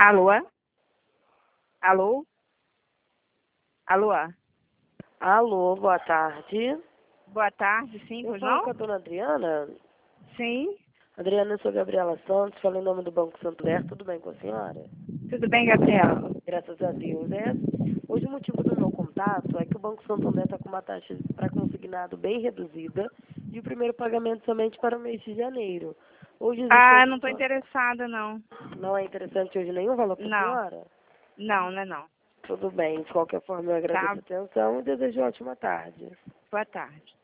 Alô? Alô? Alô? Alô, boa tarde. Boa tarde, sim, Eu pois falo não? com a dona Adriana. Sim. Adriana, eu sou Gabriela Santos, falo em nome do Banco Santander. Tudo bem com a senhora? Tudo bem, Gabriela? Graças a Deus. Hoje o motivo do meu contato é que o Banco Santander está com uma taxa para consignado bem reduzida e o primeiro pagamento somente para o mês de janeiro. Hoje existe Ah, algum... não estou interessada, não. Não é interessante hoje nenhum valor para a Não. senhora? Não, não é não. Tudo bem. De qualquer forma, eu agradeço Tá. a atenção e desejo ótima tarde. Boa tarde.